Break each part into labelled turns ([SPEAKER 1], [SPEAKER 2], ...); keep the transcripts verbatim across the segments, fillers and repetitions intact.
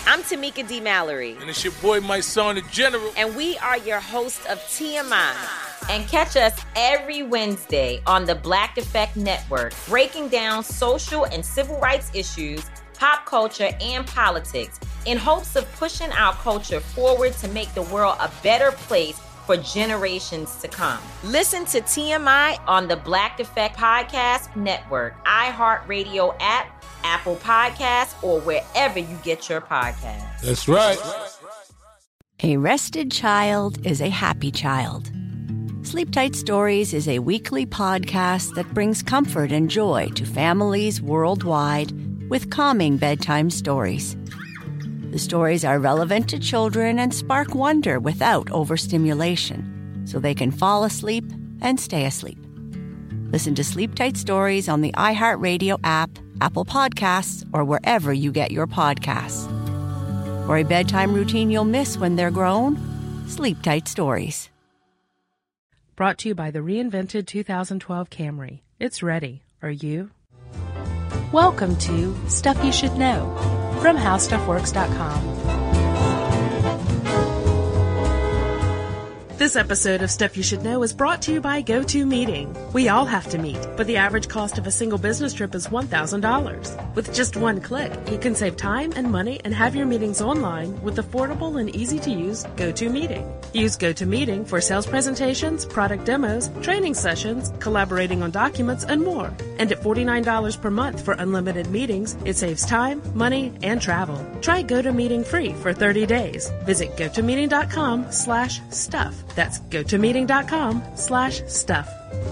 [SPEAKER 1] I'm Tamika D. Mallory.
[SPEAKER 2] And it's your boy, my son, the General.
[SPEAKER 1] And we are your hosts of T M I. And catch us every Wednesday on the Black Effect Network, breaking down social and civil rights issues, pop culture, and politics in hopes of pushing our culture forward to make the world a better place for generations to come. Listen to T M I on the Black Effect Podcast Network, iHeartRadio app, Apple Podcasts, or wherever you get your podcasts.
[SPEAKER 2] That's right.
[SPEAKER 3] A rested child is a happy child. Sleep Tight Stories is a weekly podcast that brings comfort and joy to families worldwide with calming bedtime stories. The stories are relevant to children and spark wonder without overstimulation, so they can fall asleep and stay asleep. Listen to Sleep Tight Stories on the iHeartRadio app, Apple Podcasts, or wherever you get your podcasts. For a bedtime routine you'll miss when they're grown, Sleep Tight Stories.
[SPEAKER 4] Brought to you by the reinvented two thousand twelve Camry. It's ready. Are you? Welcome to Stuff You Should Know from how stuff works dot com. This episode of Stuff You Should Know is brought to you by GoToMeeting. We all have to meet, but the average cost of a single business trip is one thousand dollars. With just one click, you can save time and money and have your meetings online with affordable and easy-to-use GoToMeeting. Use GoToMeeting for sales presentations, product demos, training sessions, collaborating on documents, and more. And at forty-nine dollars per month for unlimited meetings, it saves time, money, and travel. Try GoToMeeting free for thirty days. Visit GoToMeeting.com slash stuff. That's GoToMeeting.com slash stuff.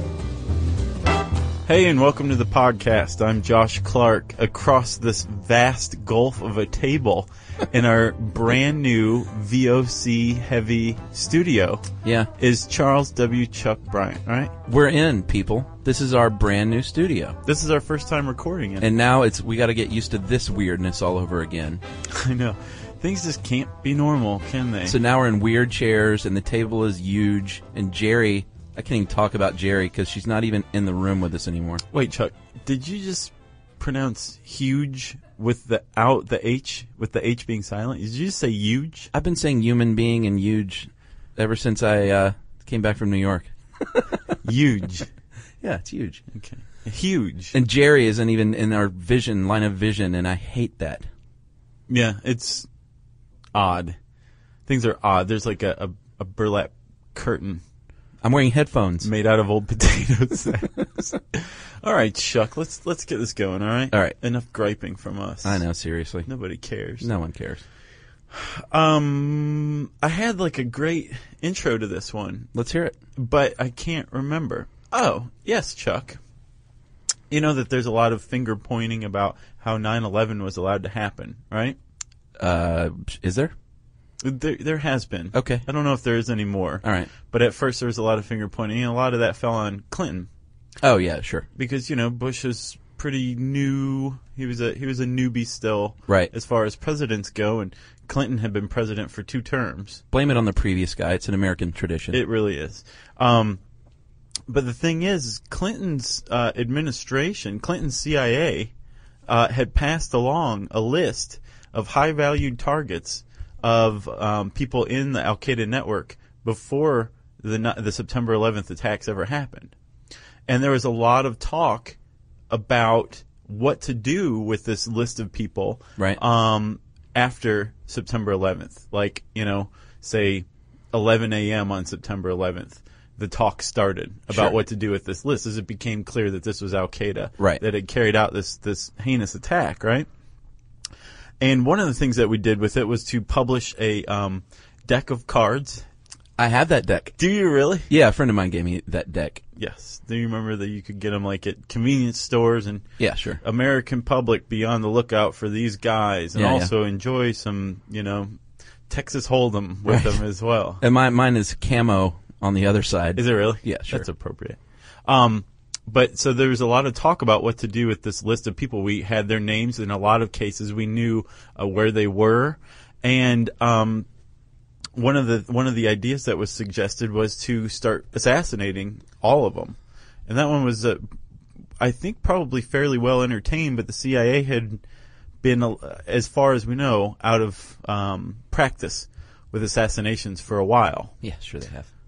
[SPEAKER 5] Hey, and welcome to the podcast. I'm Josh Clark. Across this vast gulf of a table in our brand new V O C heavy studio
[SPEAKER 6] yeah.
[SPEAKER 5] is Charles W. Chuck Bryant, right?
[SPEAKER 6] We're in, people. This is our brand new studio.
[SPEAKER 5] This is our first time recording it.
[SPEAKER 6] And now it's we got to get used to this weirdness all over again.
[SPEAKER 5] I know. Things just can't be normal, can they?
[SPEAKER 6] So now we're in weird chairs, and the table is huge, and Jerry, I can't even talk about Jerry because she's not even in the room with us anymore.
[SPEAKER 5] Wait, Chuck, did you just pronounce huge with the out, the H, with the H being silent? Did you just say huge?
[SPEAKER 6] I've been saying human being and huge ever since I uh, came back from New York.
[SPEAKER 5] Huge.
[SPEAKER 6] Yeah, it's huge.
[SPEAKER 5] Okay. Huge.
[SPEAKER 6] And Jerry isn't even in our vision, line of vision, and I hate that.
[SPEAKER 5] Yeah, it's odd. Things are odd. There's like a, a, a burlap curtain.
[SPEAKER 6] I'm wearing headphones.
[SPEAKER 5] Made out of old potatoes. All right, Chuck, let's let's get this going, all right?
[SPEAKER 6] All right.
[SPEAKER 5] Enough griping from us.
[SPEAKER 6] I know, seriously.
[SPEAKER 5] Nobody cares.
[SPEAKER 6] No one cares.
[SPEAKER 5] Um, I had like a great intro to this one.
[SPEAKER 6] Let's hear it.
[SPEAKER 5] But I can't remember. Oh, yes, Chuck. You know that there's a lot of finger pointing about how nine eleven was allowed to happen, right?
[SPEAKER 6] Uh, is there?
[SPEAKER 5] There, there has been.
[SPEAKER 6] Okay.
[SPEAKER 5] I don't know if there is anymore.
[SPEAKER 6] All right.
[SPEAKER 5] But at first there was a lot of finger pointing, and a lot of that fell on Clinton.
[SPEAKER 6] Oh yeah, sure.
[SPEAKER 5] Because you know Bush is pretty new. He was a he was a newbie still,
[SPEAKER 6] right?
[SPEAKER 5] As far as presidents go, and Clinton had been president for two terms.
[SPEAKER 6] Blame it on the previous guy. It's an American tradition.
[SPEAKER 5] It really is. Um, but the thing is, Clinton's uh, administration, Clinton's C I A, uh, had passed along a list of high-valued targets of um, people in the Al-Qaeda network before the the September eleventh attacks ever happened. And there was a lot of talk about what to do with this list of people
[SPEAKER 6] right.
[SPEAKER 5] um, after September eleventh. Like, you know, say eleven a.m. on September eleventh, the talk started about
[SPEAKER 6] sure.
[SPEAKER 5] what to do with this list as it became clear that this was Al-Qaeda
[SPEAKER 6] right.
[SPEAKER 5] that had carried out this, this heinous attack, right? And one of the things that we did with it was to publish a um, deck of cards.
[SPEAKER 6] I have that deck.
[SPEAKER 5] Do you really?
[SPEAKER 6] Yeah, a friend of mine gave me that deck.
[SPEAKER 5] Yes. Do you remember that you could get them like at convenience stores and
[SPEAKER 6] yeah, sure.
[SPEAKER 5] American public be on the lookout for these guys and
[SPEAKER 6] yeah,
[SPEAKER 5] also
[SPEAKER 6] yeah.
[SPEAKER 5] enjoy some, you know, Texas Hold'em with
[SPEAKER 6] right.
[SPEAKER 5] them as well.
[SPEAKER 6] And my, mine is camo on the other side.
[SPEAKER 5] Is it really?
[SPEAKER 6] Yeah, sure.
[SPEAKER 5] That's appropriate. Um, but so there was a lot of talk about what to do with this list of people. We had their names. In a lot of cases, we knew uh, where they were. And um, one of the one of the ideas that was suggested was to start assassinating all of them. And that one was, uh, I think, probably fairly well entertained. But the C I A had been, uh, as far as we know, out of um, practice with assassinations for a while.
[SPEAKER 6] Yeah, sure they have.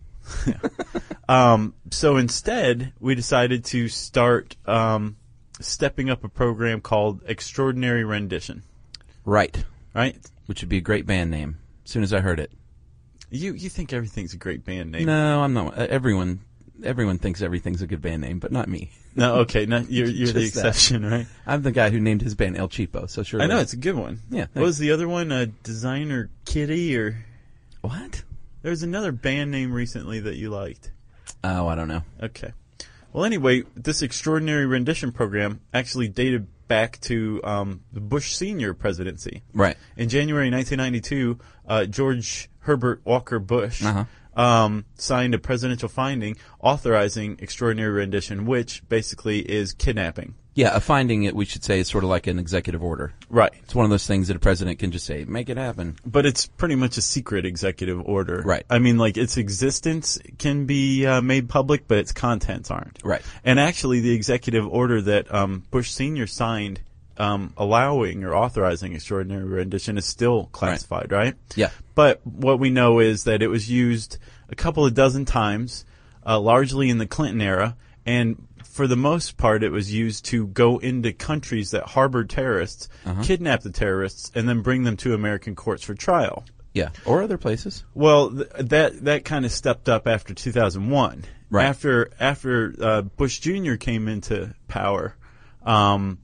[SPEAKER 5] um, so instead, we decided to start um, stepping up a program called Extraordinary Rendition.
[SPEAKER 6] Right.
[SPEAKER 5] Right?
[SPEAKER 6] Which would be a great band name. As soon as I heard it.
[SPEAKER 5] You you think everything's a great band name?
[SPEAKER 6] No, I'm not. Uh, everyone everyone thinks everything's a good band name, but not me.
[SPEAKER 5] No, okay, no, you're you're the
[SPEAKER 6] Just that.
[SPEAKER 5] exception, right?
[SPEAKER 6] I'm the guy who named his band El Cheapo, so sure.
[SPEAKER 5] I know, it's a good one.
[SPEAKER 6] Yeah,
[SPEAKER 5] What was the other one? Uh, Designer Kitty, or
[SPEAKER 6] What?
[SPEAKER 5] there was another band name recently that you liked.
[SPEAKER 6] Oh, I don't know.
[SPEAKER 5] Okay. Well, anyway, this Extraordinary Rendition program actually dated back to um, the Bush Senior presidency.
[SPEAKER 6] Right.
[SPEAKER 5] In January nineteen ninety-two, uh, George Herbert Walker Bush
[SPEAKER 6] Uh-huh.
[SPEAKER 5] um, signed a presidential finding authorizing extraordinary rendition, which basically is kidnapping.
[SPEAKER 6] Yeah, a finding, it we should say, is sort of like an executive order.
[SPEAKER 5] Right.
[SPEAKER 6] It's one of those things that a president can just say, make it happen.
[SPEAKER 5] But it's pretty much a secret executive order.
[SPEAKER 6] Right.
[SPEAKER 5] I mean, like, its existence can be uh, made public, but its contents aren't.
[SPEAKER 6] Right.
[SPEAKER 5] And actually, the executive order that um, Bush Senior signed um, allowing or authorizing extraordinary rendition is still classified, right?
[SPEAKER 6] Yeah.
[SPEAKER 5] But what we know is that it was used a couple of dozen times, uh, largely in the Clinton era, and for the most part, it was used to go into countries that harbored terrorists,
[SPEAKER 6] Uh-huh.
[SPEAKER 5] kidnap the terrorists, and then bring them to American courts for trial.
[SPEAKER 6] Yeah. Or other places.
[SPEAKER 5] Well, th- that that kind of stepped up after two thousand one.
[SPEAKER 6] Right.
[SPEAKER 5] After after uh, Bush Junior came into power, um,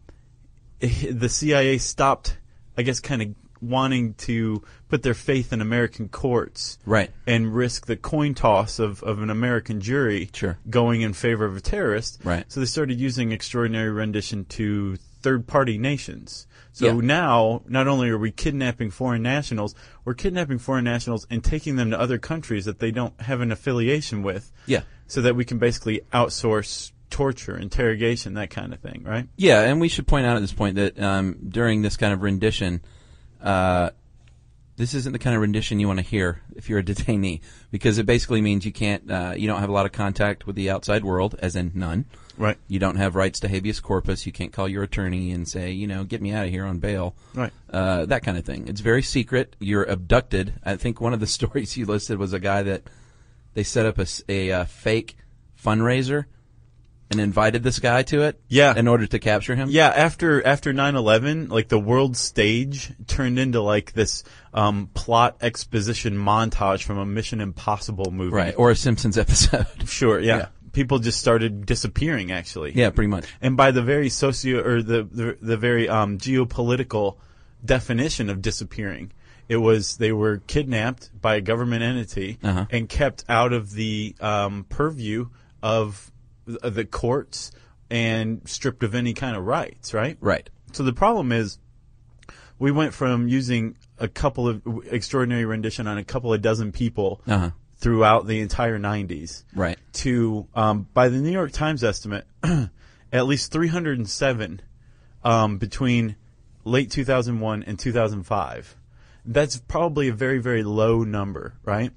[SPEAKER 5] the C I A stopped, I guess, kind of wanting to put their faith in American courts,
[SPEAKER 6] Right.
[SPEAKER 5] and risk the coin toss of, of an American jury
[SPEAKER 6] Sure.
[SPEAKER 5] going in favor of a terrorist.
[SPEAKER 6] Right.
[SPEAKER 5] So they started using extraordinary rendition to third-party nations. So
[SPEAKER 6] Yeah.
[SPEAKER 5] now, not only are we kidnapping foreign nationals, we're kidnapping foreign nationals and taking them to other countries that they don't have an affiliation with,
[SPEAKER 6] Yeah.
[SPEAKER 5] so that we can basically outsource torture, interrogation, that kind of thing, right?
[SPEAKER 6] Yeah, and we should point out at this point that um, during this kind of rendition, uh, this isn't the kind of rendition you want to hear if you're a detainee, because it basically means you can't, uh, you don't have a lot of contact with the outside world, as in none.
[SPEAKER 5] Right.
[SPEAKER 6] You don't have rights to habeas corpus. You can't call your attorney and say, you know, get me out of here on bail.
[SPEAKER 5] Right.
[SPEAKER 6] Uh, that kind of thing. It's very secret. You're abducted. I think one of the stories you listed was a guy that they set up a, s- a, uh, fake fundraiser and invited this guy to it.
[SPEAKER 5] Yeah.
[SPEAKER 6] In order to capture him.
[SPEAKER 5] Yeah, after after nine eleven, like the world stage turned into like this um, plot exposition montage from a Mission Impossible movie.
[SPEAKER 6] Right. Or a Simpsons episode.
[SPEAKER 5] Sure, yeah.
[SPEAKER 6] Yeah.
[SPEAKER 5] People just started disappearing, actually.
[SPEAKER 6] Yeah, pretty much.
[SPEAKER 5] And by the very socio or the the, the very um, geopolitical definition of disappearing, it was they were kidnapped by a government entity
[SPEAKER 6] Uh-huh.
[SPEAKER 5] and kept out of the um, purview of th- the courts and stripped of any kind of rights, right?
[SPEAKER 6] Right.
[SPEAKER 5] So the problem is, we went from using a couple of extraordinary rendition on a couple of dozen people
[SPEAKER 6] Uh-huh.
[SPEAKER 5] throughout the entire nineties
[SPEAKER 6] Right.
[SPEAKER 5] to, um, by the New York Times estimate, at least three hundred seven um, between late two thousand one and two thousand five. That's probably a very, very low number, right?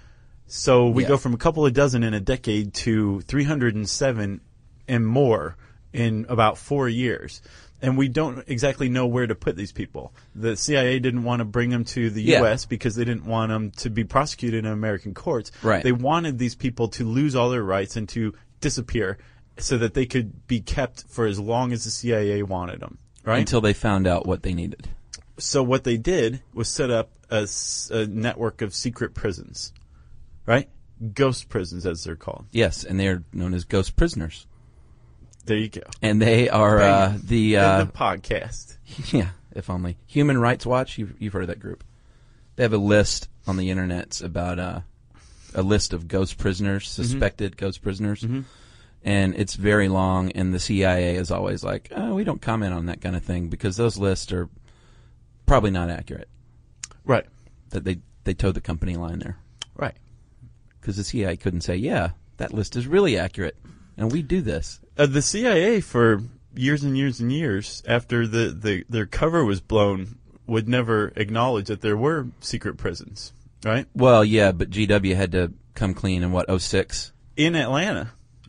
[SPEAKER 5] So we
[SPEAKER 6] Yeah.
[SPEAKER 5] go from a couple of dozen in a decade to three hundred seven and more in about four years. And we don't exactly know where to put these people. The C I A didn't want to bring them to the
[SPEAKER 6] Yeah.
[SPEAKER 5] U S because they didn't want them to be prosecuted in American courts.
[SPEAKER 6] Right.
[SPEAKER 5] They wanted these people to lose all their rights and to disappear so that they could be kept for as long as the C I A wanted them. Right?
[SPEAKER 6] Until they found out what they needed.
[SPEAKER 5] So what they did was set up a, s- a network of secret prisons, right? Ghost prisons, as they're called.
[SPEAKER 6] Yes, and they're known as ghost prisoners.
[SPEAKER 5] There you go.
[SPEAKER 6] And they are uh,
[SPEAKER 5] Bang.
[SPEAKER 6] the
[SPEAKER 5] In
[SPEAKER 6] uh,
[SPEAKER 5] the podcast.
[SPEAKER 6] yeah, if only Human Rights Watch. You've you've heard of that group? They have a list on the internet about uh, a list of ghost prisoners, suspected ghost prisoners, and it's very long. And the C I A is always like, oh, we don't comment on that kind of thing because those lists are probably not accurate.
[SPEAKER 5] Right.
[SPEAKER 6] That they they towed the company line there
[SPEAKER 5] Right.
[SPEAKER 6] because the C I A couldn't say, yeah, that list is really accurate, and we do this.
[SPEAKER 5] Uh, the C I A for years and years and years after the, the their cover was blown would never acknowledge that there were secret prisons, right?
[SPEAKER 6] Well, yeah, but G W had to come clean in what, oh six?
[SPEAKER 5] In Atlanta.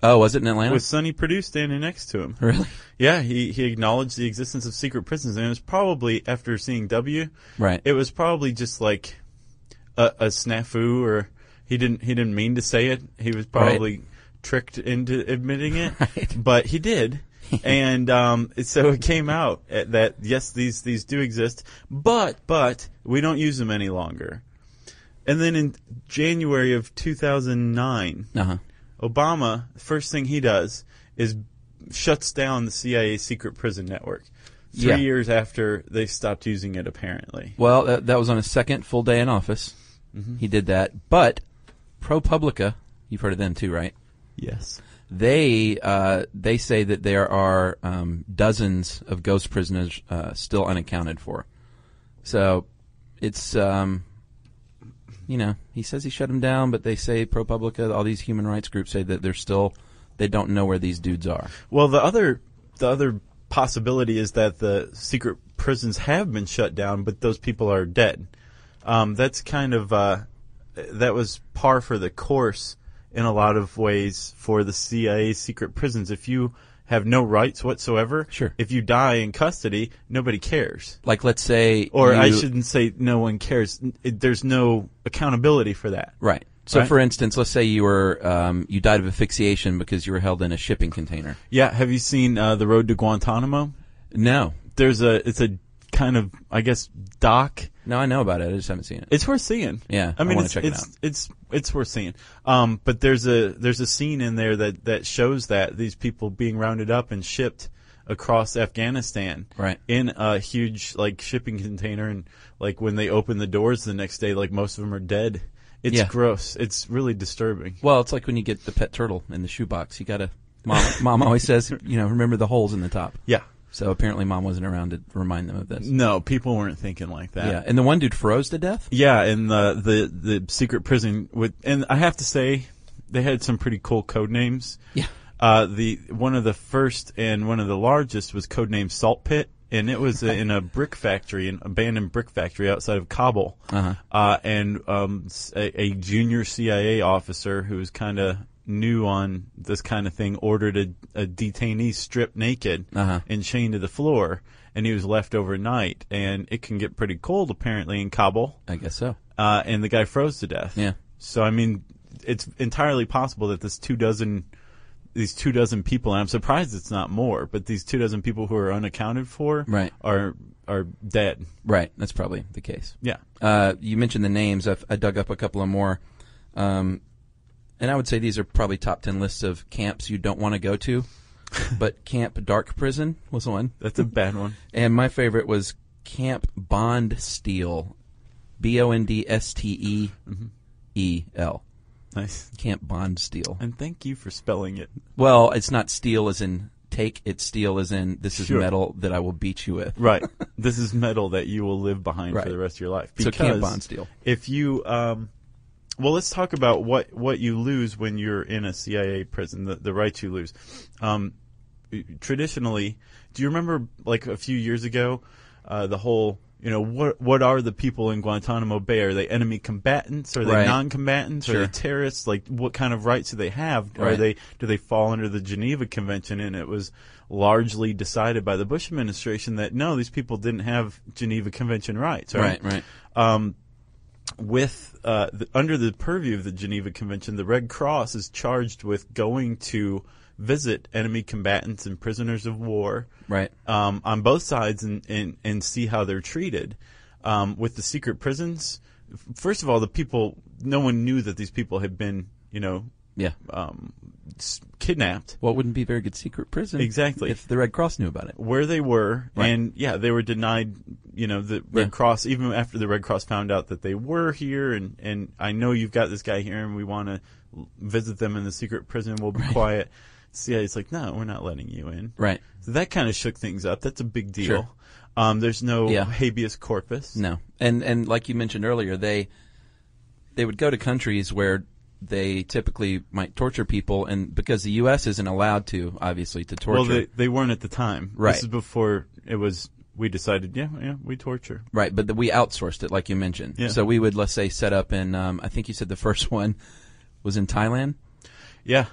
[SPEAKER 6] Oh, was it in Atlanta?
[SPEAKER 5] With Sonny Perdue standing next to him.
[SPEAKER 6] Really?
[SPEAKER 5] Yeah, he, he acknowledged the existence of secret prisons, and it was probably, after seeing W,
[SPEAKER 6] right.
[SPEAKER 5] it was probably just like a, a snafu, or he didn't he didn't mean to say it. He was probably right. tricked into admitting it,
[SPEAKER 6] right.
[SPEAKER 5] but he did. And um, so it came out that, yes, these, these do exist, but but we don't use them any longer. And then in January of two thousand nine,
[SPEAKER 6] uh-huh.
[SPEAKER 5] Obama, the first thing he does is shuts down the C I A secret prison network. Three
[SPEAKER 6] yeah.
[SPEAKER 5] years after they stopped using it, apparently.
[SPEAKER 6] Well, that, that was on his second full day in office. Mm-hmm. He did that. But ProPublica, you've heard of them too, right?
[SPEAKER 5] Yes.
[SPEAKER 6] They uh, they say that there are um, dozens of ghost prisoners uh, still unaccounted for. So it's... Um, You know, he says he shut them down, but they say ProPublica, all these human rights groups say that they're still, they don't know where these dudes are.
[SPEAKER 5] Well, the other, the other possibility is that the secret prisons have been shut down, but those people are dead. Um, that's kind of, uh, that was par for the course in a lot of ways for the C I A secret prisons. If you have no rights whatsoever,
[SPEAKER 6] sure.
[SPEAKER 5] if you die in custody, nobody cares.
[SPEAKER 6] Like, let's say,
[SPEAKER 5] or
[SPEAKER 6] you,
[SPEAKER 5] I shouldn't say no one cares. It, there's no accountability for that.
[SPEAKER 6] Right. So,
[SPEAKER 5] right?
[SPEAKER 6] for instance, let's say you were um, you died of asphyxiation because you were held in a shipping container.
[SPEAKER 5] Yeah. Have you seen uh, The Road to Guantanamo?
[SPEAKER 6] No.
[SPEAKER 5] There's a. It's a kind of, I guess, doc.
[SPEAKER 6] No, I know about it. I just haven't seen it.
[SPEAKER 5] It's worth seeing.
[SPEAKER 6] Yeah,
[SPEAKER 5] I mean,
[SPEAKER 6] I
[SPEAKER 5] it's
[SPEAKER 6] check it
[SPEAKER 5] it's,
[SPEAKER 6] out.
[SPEAKER 5] it's it's worth seeing. Um, but there's a there's a scene in there that, that shows that these people being rounded up and shipped across Afghanistan,
[SPEAKER 6] right,
[SPEAKER 5] in a huge like shipping container, and like when they open the doors the next day, like most of them are dead. It's
[SPEAKER 6] yeah.
[SPEAKER 5] gross. It's really disturbing.
[SPEAKER 6] Well, it's like when you get the pet turtle in the shoebox. You gotta. Mom, mom always says, you know, remember the holes in the top.
[SPEAKER 5] Yeah.
[SPEAKER 6] So apparently mom wasn't around to remind them of this.
[SPEAKER 5] No, people weren't thinking like that.
[SPEAKER 6] Yeah, and the one dude froze to death?
[SPEAKER 5] Yeah, in the, the, the secret prison. With, and I have to say, they had some pretty cool code names.
[SPEAKER 6] Yeah.
[SPEAKER 5] Uh, the one of the first and one of the largest was codenamed Salt Pit, and it was in a brick factory, an abandoned brick factory outside of Kabul.
[SPEAKER 6] Uh-huh.
[SPEAKER 5] Uh, and um, a, a junior C I A officer who was kind of new on this kind of thing ordered a, a detainee stripped naked
[SPEAKER 6] uh-huh.
[SPEAKER 5] and chained to the floor, and he was left overnight. And it can get pretty cold apparently in Kabul.
[SPEAKER 6] I guess so.
[SPEAKER 5] Uh, and the guy froze to death.
[SPEAKER 6] Yeah.
[SPEAKER 5] So I mean, it's entirely possible that this two dozen, these two dozen people, and I'm surprised it's not more, but these two dozen people who are unaccounted for,
[SPEAKER 6] right.
[SPEAKER 5] are are dead.
[SPEAKER 6] Right. That's probably the case.
[SPEAKER 5] Yeah.
[SPEAKER 6] Uh, you mentioned the names. I've, I dug up a couple of more. Um, And I would say these are probably top ten lists of camps you don't want to go to. But Camp Dark Prison was one.
[SPEAKER 5] That's a bad one.
[SPEAKER 6] And my favorite was Camp Bond Steel. B O N D S T E E L.
[SPEAKER 5] Nice.
[SPEAKER 6] Camp Bond Steel.
[SPEAKER 5] And thank you for spelling it.
[SPEAKER 6] Well, it's not steel as in take, it's steel as in this is
[SPEAKER 5] Sure.
[SPEAKER 6] metal that I will beat you with.
[SPEAKER 5] Right. This is metal that you will live behind
[SPEAKER 6] right.
[SPEAKER 5] for the rest of your life.
[SPEAKER 6] So Camp Bond Steel.
[SPEAKER 5] If you... Um, Well, let's talk about what, what you lose when you're in a C I A prison, the, the rights you lose. Um, traditionally, do you remember, like, a few years ago, uh, the whole, you know, what what are the people in Guantanamo Bay? Are they enemy combatants? Are they
[SPEAKER 6] right.
[SPEAKER 5] non-combatants?
[SPEAKER 6] Sure.
[SPEAKER 5] Are they terrorists? Like, what kind of rights do they have?
[SPEAKER 6] Right.
[SPEAKER 5] Are they do they fall under the Geneva Convention? And it was largely decided by the Bush administration that, no, these people didn't have Geneva Convention rights. Right,
[SPEAKER 6] right. right.
[SPEAKER 5] Um, with uh, the, under the purview of the Geneva Convention, the Red Cross is charged with going to visit enemy combatants and prisoners of war,
[SPEAKER 6] right,
[SPEAKER 5] um, on both sides, and, and, and see how they're treated. Um, with the secret prisons, first of all, the people, no one knew that these people had been, you know,
[SPEAKER 6] yeah,
[SPEAKER 5] um, s- kidnapped.
[SPEAKER 6] Well, it wouldn't be a very good secret prison,
[SPEAKER 5] exactly,
[SPEAKER 6] if the Red Cross knew about it.
[SPEAKER 5] Where they were,
[SPEAKER 6] right.
[SPEAKER 5] and yeah, they were denied. You know, the Red
[SPEAKER 6] yeah.
[SPEAKER 5] Cross, even after the Red Cross found out that they were here, and, and I know you've got this guy here, and we want to visit them in the secret prison. We'll be
[SPEAKER 6] right.
[SPEAKER 5] quiet. C I A's like, no, we're not letting you in.
[SPEAKER 6] Right.
[SPEAKER 5] So that kind of shook things up. That's a big deal.
[SPEAKER 6] Sure.
[SPEAKER 5] Um, there's no
[SPEAKER 6] yeah.
[SPEAKER 5] habeas corpus.
[SPEAKER 6] No, and and like you mentioned earlier, they they would go to countries where they typically might torture people, and because the U S isn't allowed to, obviously, to torture.
[SPEAKER 5] Well, they they weren't at the time.
[SPEAKER 6] Right.
[SPEAKER 5] This is before it was. We decided, yeah, yeah, we torture.
[SPEAKER 6] Right, but the, we outsourced it, like you mentioned.
[SPEAKER 5] Yeah.
[SPEAKER 6] So we would, let's say, set up in. Um, I think you said the first one was in Thailand.
[SPEAKER 5] Yeah.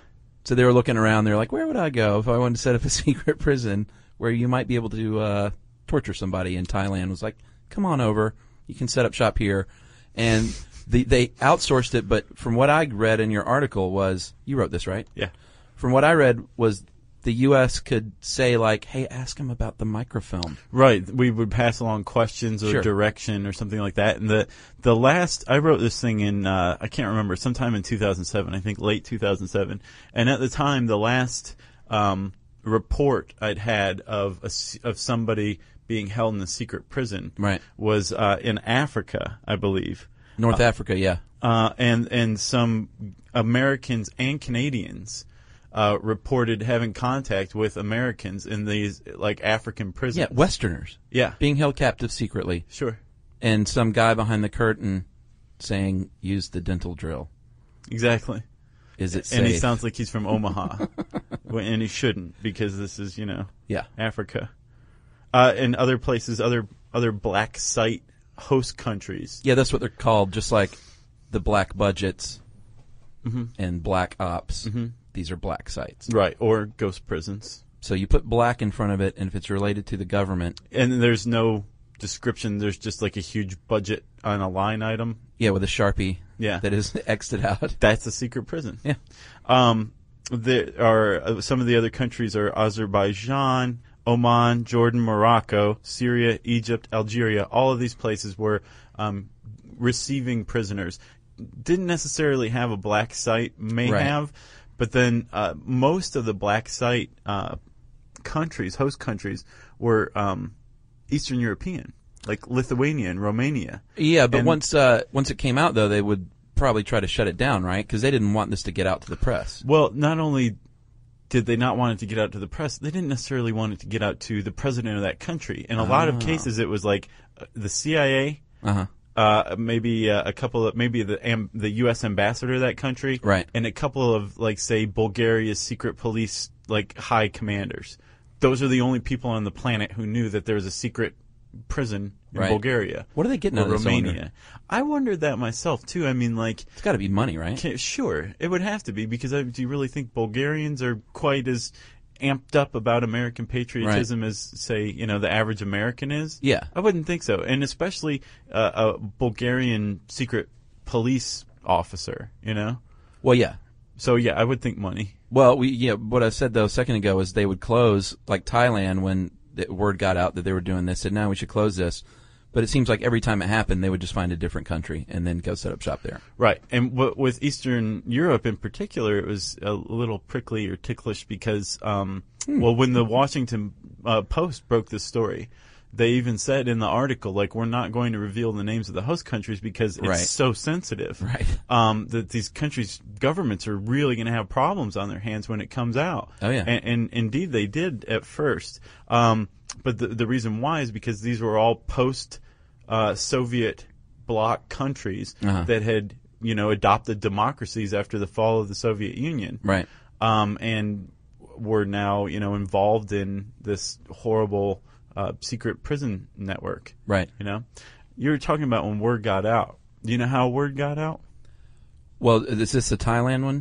[SPEAKER 6] So they were looking around. They're like, where would I go if I wanted to set up a secret prison where you might be able to uh, torture somebody? And Thailand was like, come on over. You can set up shop here. And the, they outsourced it. But from what I read in your article was, you wrote this, right?
[SPEAKER 5] Yeah.
[SPEAKER 6] From what I read was the U S could say, like, hey, ask him about the microfilm.
[SPEAKER 5] Right. We would pass along questions or
[SPEAKER 6] Sure.
[SPEAKER 5] direction or something like that. And the the last, I wrote this thing in, uh, I can't remember, sometime in two thousand seven, I think late two thousand seven. And at the time, the last um, report I'd had of a s of somebody being held in a secret prison
[SPEAKER 6] Right.
[SPEAKER 5] was uh, in Africa, I believe.
[SPEAKER 6] North Africa, yeah.
[SPEAKER 5] Uh, and, and some Americans and Canadians Uh, reported having contact with Americans in these like African prisons.
[SPEAKER 6] Yeah, Westerners.
[SPEAKER 5] Yeah,
[SPEAKER 6] Being held captive secretly.
[SPEAKER 5] sure,
[SPEAKER 6] And some guy behind the curtain saying, use the dental drill.
[SPEAKER 5] exactly.
[SPEAKER 6] Is it safe?
[SPEAKER 5] And he sounds like he's from Omaha, Well, and he shouldn't because this is you know
[SPEAKER 6] Yeah.
[SPEAKER 5] Africa, uh, and other places, other other black site host countries.
[SPEAKER 6] Yeah, that's what they're called, just like the black budgets
[SPEAKER 5] Mm-hmm.
[SPEAKER 6] and black ops. Mm-hmm. These are black sites.
[SPEAKER 5] Right, or ghost prisons.
[SPEAKER 6] So you put black in front of it, and if it's related to the government,
[SPEAKER 5] And there's no description. There's just like a huge budget on a line item.
[SPEAKER 6] yeah, with a Sharpie
[SPEAKER 5] Yeah.
[SPEAKER 6] that is X'd it out.
[SPEAKER 5] That's a secret prison.
[SPEAKER 6] Yeah.
[SPEAKER 5] Um, there are uh, some of the other countries are Azerbaijan, Oman, Jordan, Morocco, Syria, Egypt, Algeria. All of these places were um, receiving prisoners. Didn't necessarily have a black site, may
[SPEAKER 6] Right.
[SPEAKER 5] have, but then uh, most of the black site uh, countries, host countries, were um, Eastern European, like Lithuania and Romania.
[SPEAKER 6] Yeah, but
[SPEAKER 5] And-
[SPEAKER 6] once uh, once it came out, though, they would probably try to shut it down, right? Because they didn't want this to get out to the press.
[SPEAKER 5] Well, not only did they not want it to get out to the press, they didn't necessarily want it to get out to the president of that country. In a lot of cases, it was like uh, the C I A,
[SPEAKER 6] Uh-huh.
[SPEAKER 5] uh, maybe uh, a couple of, maybe the am, the U S ambassador to that country,
[SPEAKER 6] Right.
[SPEAKER 5] and a couple of, like, say, Bulgaria's secret police, like, high commanders. Those are the only people on the planet who knew that there was a secret prison in
[SPEAKER 6] Right.
[SPEAKER 5] Bulgaria.
[SPEAKER 6] What are they getting
[SPEAKER 5] or
[SPEAKER 6] out of this, I wonder?
[SPEAKER 5] Romania? I wondered that myself, too. I mean, like...
[SPEAKER 6] It's got to be money, right?
[SPEAKER 5] Okay, sure, it would have to be because I, do you really think Bulgarians are quite as amped up about American patriotism as, say, you know, the average American is?
[SPEAKER 6] Yeah.
[SPEAKER 5] I wouldn't think so, and especially uh, a Bulgarian secret police officer, you know.
[SPEAKER 6] Well, yeah.
[SPEAKER 5] So yeah, I would think money.
[SPEAKER 6] Well, we yeah. What I said though a second ago is they would close, like Thailand, when the word got out that they were doing this. Said, "Now we should close this." But it seems like every time it happened, they would just find a different country and then go set up shop there.
[SPEAKER 5] Right, and w- with Eastern Europe in particular, it was a little prickly or ticklish because, um,
[SPEAKER 6] Hmm.
[SPEAKER 5] well, when the Washington uh, Post broke this story, they even said in the article, like, we're not going to reveal the names of the host countries because it's
[SPEAKER 6] Right.
[SPEAKER 5] so sensitive.
[SPEAKER 6] Right.
[SPEAKER 5] Um, that these countries' governments are really going to have problems on their hands when it comes out.
[SPEAKER 6] Oh, yeah.
[SPEAKER 5] And, and indeed they did at first. Um, but the, the reason why is because these were all post uh, Soviet bloc countries
[SPEAKER 6] Uh-huh.
[SPEAKER 5] that had, you know, adopted democracies after the fall of the Soviet Union.
[SPEAKER 6] Right.
[SPEAKER 5] Um, and were now, you know, involved in this horrible uh, secret prison network.
[SPEAKER 6] Right.
[SPEAKER 5] You know, you were talking about when word got out. Do you know how word got out?
[SPEAKER 6] Well, is this the Thailand one?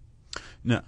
[SPEAKER 5] No,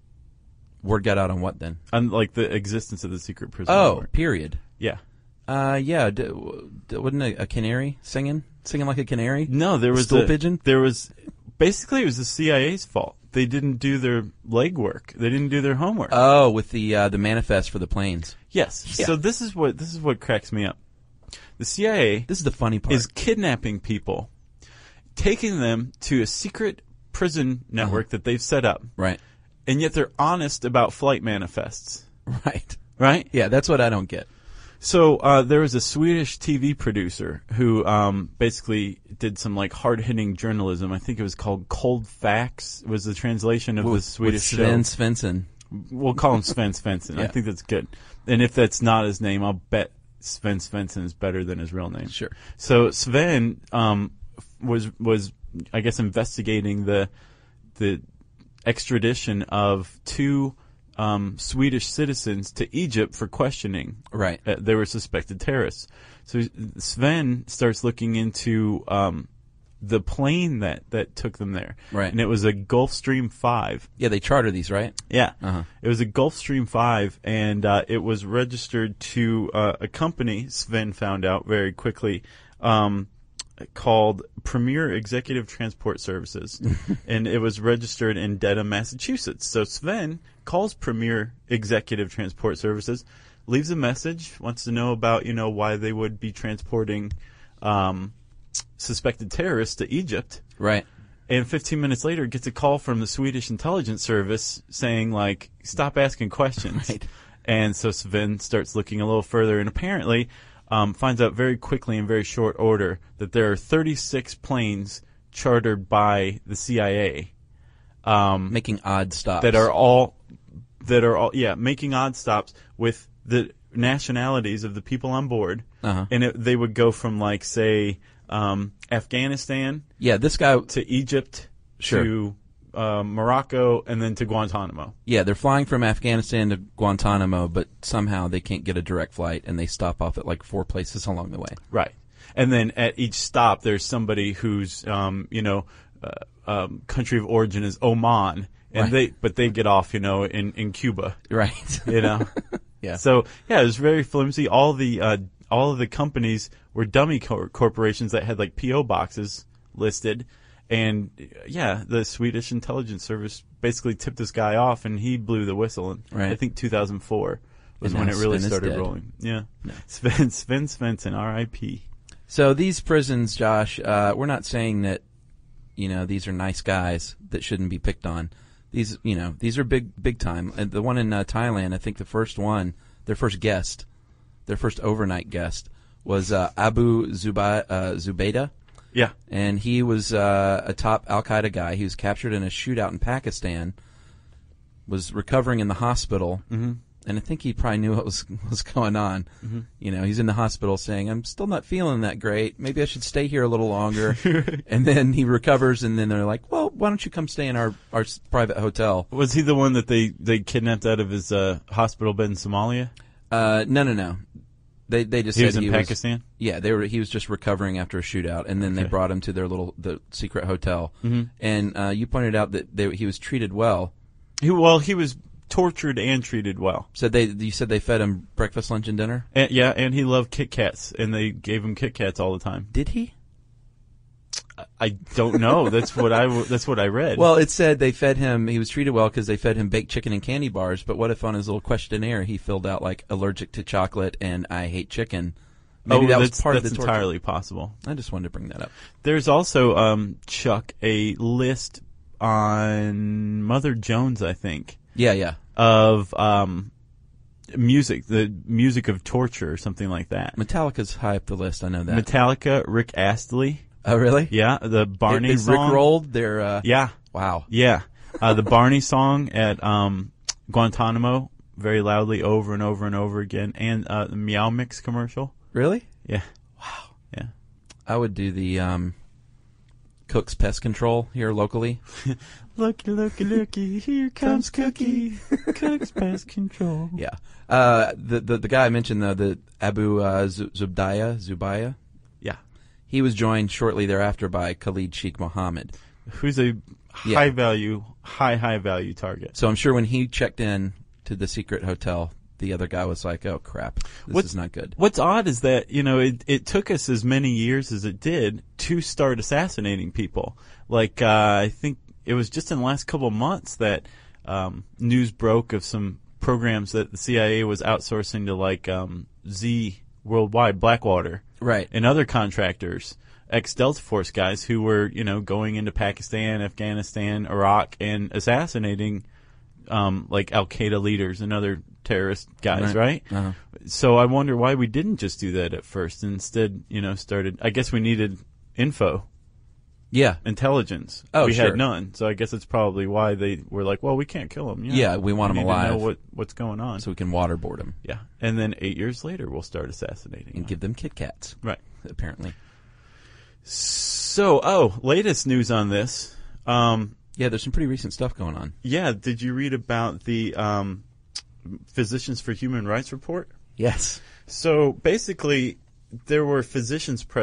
[SPEAKER 6] Word got out on what then?
[SPEAKER 5] unlike the existence of the secret prison
[SPEAKER 6] Oh,
[SPEAKER 5] network.
[SPEAKER 6] period.
[SPEAKER 5] Yeah.
[SPEAKER 6] Uh, yeah. D- w- d- wasn't a, a canary singing, singing like a canary?
[SPEAKER 5] No, there was
[SPEAKER 6] Stool
[SPEAKER 5] a-
[SPEAKER 6] pigeon?
[SPEAKER 5] There was basically it was the C I A's fault. They didn't do their legwork. They didn't do their homework.
[SPEAKER 6] Oh, with the uh, the manifest for the planes.
[SPEAKER 5] yes.
[SPEAKER 6] yeah.
[SPEAKER 5] So this is what this is what cracks me up. The C I A
[SPEAKER 6] This is the funny part.
[SPEAKER 5] is kidnapping people, taking them to a secret prison network that they've set up,
[SPEAKER 6] right.
[SPEAKER 5] and yet they're honest about flight manifests,
[SPEAKER 6] Right.
[SPEAKER 5] right?
[SPEAKER 6] Yeah, that's what I don't get.
[SPEAKER 5] So uh, there was a Swedish T V producer who um, basically did some like hard-hitting journalism. I think it was called Cold Facts. It was the translation of the Swedish
[SPEAKER 6] with Sven
[SPEAKER 5] show.
[SPEAKER 6] Svensson.
[SPEAKER 5] We'll call him Sven Svensson. I
[SPEAKER 6] Yeah.
[SPEAKER 5] think that's good. And if that's not his name, I'll bet Sven Svensson is better than his real name.
[SPEAKER 6] Sure.
[SPEAKER 5] So Sven um, was was I guess investigating the the extradition of two um, Swedish citizens to Egypt for questioning.
[SPEAKER 6] Right.
[SPEAKER 5] Uh, they were suspected terrorists. So Sven starts looking into um, the plane that, that took them there.
[SPEAKER 6] Right.
[SPEAKER 5] And it was a Gulfstream five.
[SPEAKER 6] Yeah, they charter these, right?
[SPEAKER 5] Yeah.
[SPEAKER 6] Uh-huh.
[SPEAKER 5] It was a Gulfstream five, and uh, it was registered to uh, a company, Sven found out very quickly, um, called Premier Executive Transport Services. And it was registered in Dedham, Massachusetts. So Sven calls Premier Executive Transport Services, leaves a message, wants to know about, you know, why they would be transporting um, suspected terrorists to Egypt.
[SPEAKER 6] Right.
[SPEAKER 5] And fifteen minutes later, gets a call from the Swedish intelligence service saying, like, stop asking questions.
[SPEAKER 6] Right.
[SPEAKER 5] And so Sven starts looking a little further and apparently um, finds out very quickly in very short order that there are thirty-six planes chartered by the C I A. Um,
[SPEAKER 6] Making odd stops.
[SPEAKER 5] that are all, that are all, yeah, making odd stops with the nationalities of the people on board.
[SPEAKER 6] Uh-huh.
[SPEAKER 5] And it, they would go from, like, say, um, Afghanistan
[SPEAKER 6] Yeah, this guy.
[SPEAKER 5] to Egypt,
[SPEAKER 6] Sure.
[SPEAKER 5] to uh, Morocco, and then to Guantanamo.
[SPEAKER 6] Yeah, they're flying from Afghanistan to Guantanamo, but somehow they can't get a direct flight, and they stop off at like four places along the way.
[SPEAKER 5] Right. And then at each stop, there's somebody whose, um, you know, uh, um, country of origin is Oman, and
[SPEAKER 6] Right.
[SPEAKER 5] they, but they get off, you know, in, in Cuba,
[SPEAKER 6] Right.
[SPEAKER 5] you know.
[SPEAKER 6] Yeah.
[SPEAKER 5] So yeah, it was very flimsy. All the uh, all of the companies were dummy cor- corporations that had like P O boxes listed. And yeah, the Swedish intelligence service basically tipped this guy off, and he blew the whistle. And
[SPEAKER 6] Right.
[SPEAKER 5] I think two thousand four was
[SPEAKER 6] And
[SPEAKER 5] when
[SPEAKER 6] now
[SPEAKER 5] it really
[SPEAKER 6] Sven is
[SPEAKER 5] started
[SPEAKER 6] dead.
[SPEAKER 5] rolling. Yeah, Sven Sven Svensson, R I P
[SPEAKER 6] So these prisons, Josh, uh, we're not saying that, you know, these are nice guys that shouldn't be picked on. These, you know, these are big, big time. And the one in uh, Thailand, I think the first one, their first guest, their first overnight guest was uh, Abu Zuba- uh, Zubaydah.
[SPEAKER 5] Yeah,
[SPEAKER 6] And he was uh, a top Al-Qaeda guy. He was captured in a shootout in Pakistan, was recovering in the hospital, mm-hmm. and I think he probably knew what was was going on. Mm-hmm. You know, he's in the hospital saying, I'm still not feeling that great. Maybe I should stay here a little longer. And then he recovers, and then they're like, well, why don't you come stay in our, our s- private hotel?
[SPEAKER 5] was he the one that they, they kidnapped out of his uh, hospital bed in Somalia?
[SPEAKER 6] Uh, no, no, no. They they just
[SPEAKER 5] He
[SPEAKER 6] said
[SPEAKER 5] was in
[SPEAKER 6] he
[SPEAKER 5] Pakistan?
[SPEAKER 6] Was, yeah, they were. He was just recovering after a shootout, and then they
[SPEAKER 5] Okay.
[SPEAKER 6] brought him to their little the secret hotel.
[SPEAKER 5] Mm-hmm.
[SPEAKER 6] And uh, you pointed out that they, he was treated well.
[SPEAKER 5] He, well, he was tortured and treated well.
[SPEAKER 6] Said they you said they fed him breakfast, lunch, and dinner.
[SPEAKER 5] And, yeah, and he loved Kit Kats, and they gave him Kit Kats all the time.
[SPEAKER 6] Did he?
[SPEAKER 5] I don't know. That's what I w- that's what I read.
[SPEAKER 6] Well, it said they fed him. He was treated well because they fed him baked chicken and candy bars. But what if on his little questionnaire he filled out like allergic to chocolate and I hate chicken? Maybe
[SPEAKER 5] oh,
[SPEAKER 6] that was
[SPEAKER 5] that's,
[SPEAKER 6] part
[SPEAKER 5] that's
[SPEAKER 6] of the torture.
[SPEAKER 5] entirely possible.
[SPEAKER 6] I just wanted to bring that up.
[SPEAKER 5] There's also um, Chuck a list on Mother Jones, I think,
[SPEAKER 6] Yeah, yeah.
[SPEAKER 5] of um, music, the music of torture or something like that.
[SPEAKER 6] Metallica's high up the list. I know that.
[SPEAKER 5] Metallica, Rick Astley,
[SPEAKER 6] oh, really?
[SPEAKER 5] yeah, the Barney
[SPEAKER 6] They, they
[SPEAKER 5] song.
[SPEAKER 6] Rickrolled their. Uh,
[SPEAKER 5] Yeah,
[SPEAKER 6] Wow.
[SPEAKER 5] yeah, uh, the Barney song at um, Guantanamo, very loudly over and over and over again, and uh, the Meow Mix commercial.
[SPEAKER 6] Really?
[SPEAKER 5] Yeah. Wow. Yeah.
[SPEAKER 6] I would do the um, Cook's Pest Control here locally.
[SPEAKER 5] Looky, looky, looky, here comes Cookie. Cook's Pest Control.
[SPEAKER 6] Yeah. Uh, the, the the guy I mentioned, though, the Abu uh, Z- Zubaydah, Zubaydah,
[SPEAKER 5] Yeah.
[SPEAKER 6] he was joined shortly thereafter by Khalid Sheikh Mohammed.
[SPEAKER 5] Who's a
[SPEAKER 6] Yeah.
[SPEAKER 5] high value, high, high value target.
[SPEAKER 6] So I'm sure when he checked in to the secret hotel, the other guy was like, oh, crap, this
[SPEAKER 5] What's-
[SPEAKER 6] is not good.
[SPEAKER 5] What's odd is that, you know, it, it took us as many years as it did to start assassinating people. Like, uh, I think it was just in the last couple of months that um, news broke of some programs that the C I A was outsourcing to, like, um, Z Worldwide, Blackwater,
[SPEAKER 6] Right.
[SPEAKER 5] and other contractors, ex-Delta Force guys who were, you know, going into Pakistan, Afghanistan, Iraq, and assassinating, um, like, Al-Qaeda leaders and other terrorist guys, right?
[SPEAKER 6] Right. Uh-huh.
[SPEAKER 5] So I wonder why we didn't just do that at first. Instead, you know, started. I guess we needed info,
[SPEAKER 6] Yeah.
[SPEAKER 5] intelligence.
[SPEAKER 6] Oh,
[SPEAKER 5] we
[SPEAKER 6] sure.
[SPEAKER 5] had none. So I guess it's probably why they were like, "Well, we can't kill him."
[SPEAKER 6] Yeah, we want him
[SPEAKER 5] need to
[SPEAKER 6] alive.
[SPEAKER 5] know what what's going on.
[SPEAKER 6] So we can waterboard him
[SPEAKER 5] yeah, and then eight years later, we'll start assassinating.
[SPEAKER 6] and
[SPEAKER 5] them.
[SPEAKER 6] give them Kit Kats,
[SPEAKER 5] right.
[SPEAKER 6] apparently.
[SPEAKER 5] So, oh, latest news on this. Um,
[SPEAKER 6] Yeah, there's some pretty recent stuff going on.
[SPEAKER 5] yeah, did you read about the um, Physicians for Human Rights report?
[SPEAKER 6] Yes.
[SPEAKER 5] So basically, there were physicians present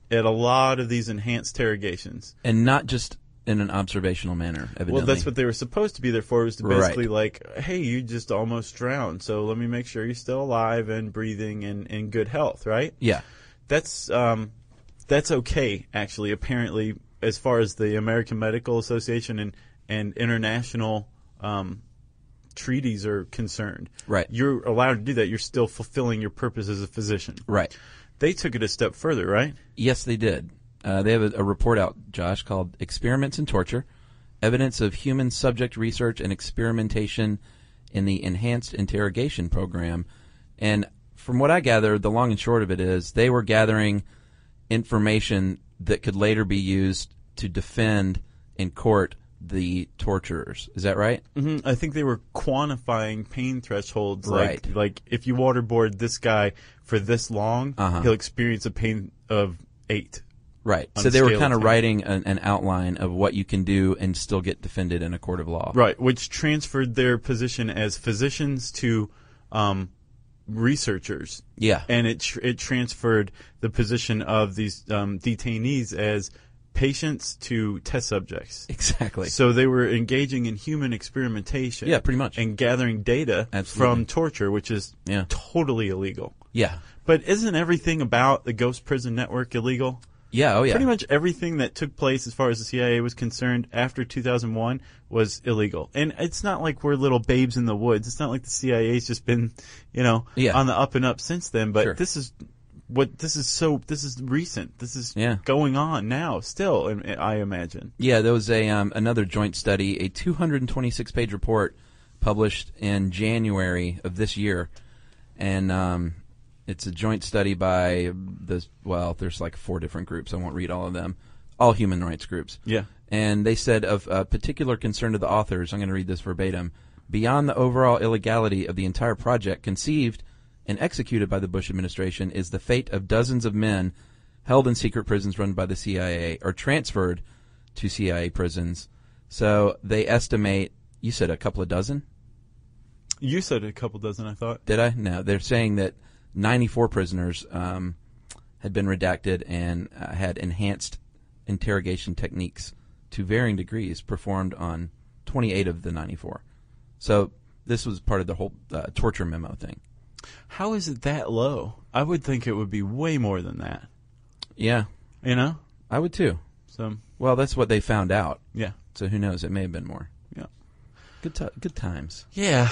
[SPEAKER 5] at a lot of these enhanced interrogations.
[SPEAKER 6] And not just in an observational manner, evidently.
[SPEAKER 5] Well, that's what they were supposed to be there for, was to
[SPEAKER 6] Right.
[SPEAKER 5] basically like, hey, you just almost drowned, so let me make sure you're still alive and breathing and in good health, right?
[SPEAKER 6] Yeah.
[SPEAKER 5] That's um, that's okay, actually, apparently, as far as the American Medical Association and, and international um, treaties are concerned.
[SPEAKER 6] Right.
[SPEAKER 5] You're allowed to do that. You're still fulfilling your purpose as a physician.
[SPEAKER 6] Right.
[SPEAKER 5] They took it a step further, right?
[SPEAKER 6] Yes, they did. Uh, they have a, a report out, Josh, called Experiments in Torture, Evidence of Human Subject Research and Experimentation in the Enhanced Interrogation Program. And from what I gather, the long and short of it is they were gathering information that could later be used to defend in court the torturers. Is that right?
[SPEAKER 5] Mm-hmm. I think they were quantifying pain thresholds.
[SPEAKER 6] Right.
[SPEAKER 5] Like, like if you waterboard this guy for this long,
[SPEAKER 6] Uh-huh.
[SPEAKER 5] he'll experience a pain of eight.
[SPEAKER 6] Right.
[SPEAKER 5] On
[SPEAKER 6] So
[SPEAKER 5] a
[SPEAKER 6] they were
[SPEAKER 5] scale of
[SPEAKER 6] kind of
[SPEAKER 5] ten.
[SPEAKER 6] writing an, an outline of what you can do and still get defended in a court of law.
[SPEAKER 5] Right, which transferred their position as physicians to um, researchers.
[SPEAKER 6] Yeah.
[SPEAKER 5] And it tr- it transferred the position of these um, detainees as patients to test subjects.
[SPEAKER 6] Exactly.
[SPEAKER 5] So they were engaging in human experimentation.
[SPEAKER 6] Yeah, pretty much.
[SPEAKER 5] And gathering data
[SPEAKER 6] Absolutely.
[SPEAKER 5] from torture, which is
[SPEAKER 6] Yeah.
[SPEAKER 5] totally illegal.
[SPEAKER 6] Yeah.
[SPEAKER 5] But isn't everything about the Ghost Prison Network illegal?
[SPEAKER 6] Yeah, oh yeah.
[SPEAKER 5] Pretty much everything that took place as far as the C I A was concerned after two thousand one was illegal. And it's not like we're little babes in the woods. It's not like the C I A's just been, you know,
[SPEAKER 6] Yeah.
[SPEAKER 5] on the up and up since then. But
[SPEAKER 6] Sure.
[SPEAKER 5] this is what this is so this is recent. This is
[SPEAKER 6] Yeah.
[SPEAKER 5] going on now still, and I imagine.
[SPEAKER 6] Yeah, there was a um, another joint study, a two hundred twenty-six page report published in January of this year, and um, it's a joint study by the well, there's like four different groups. I won't read all of them, all human rights groups.
[SPEAKER 5] Yeah.
[SPEAKER 6] And they said of uh, particular concern to the authors, I'm going to read this verbatim, beyond the overall illegality of the entire project, conceived and executed by the Bush administration is the fate of dozens of men held in secret prisons run by the C I A or transferred to C I A prisons. So they estimate, you said a couple of dozen?
[SPEAKER 5] You said a couple dozen, I thought.
[SPEAKER 6] Did I? No. They're saying that ninety-four prisoners um, had been redacted and uh, had enhanced interrogation techniques to varying degrees performed on twenty-eight of the ninety-four. So this was part of the whole uh, torture memo thing.
[SPEAKER 5] How is it that low? I would think it would be way more than that.
[SPEAKER 6] Yeah,
[SPEAKER 5] You know?
[SPEAKER 6] I would too.
[SPEAKER 5] So,
[SPEAKER 6] Well, that's what they found out.
[SPEAKER 5] yeah.
[SPEAKER 6] So who knows? It may have been more.
[SPEAKER 5] Yeah.
[SPEAKER 6] Good, t- good times.
[SPEAKER 5] Yeah.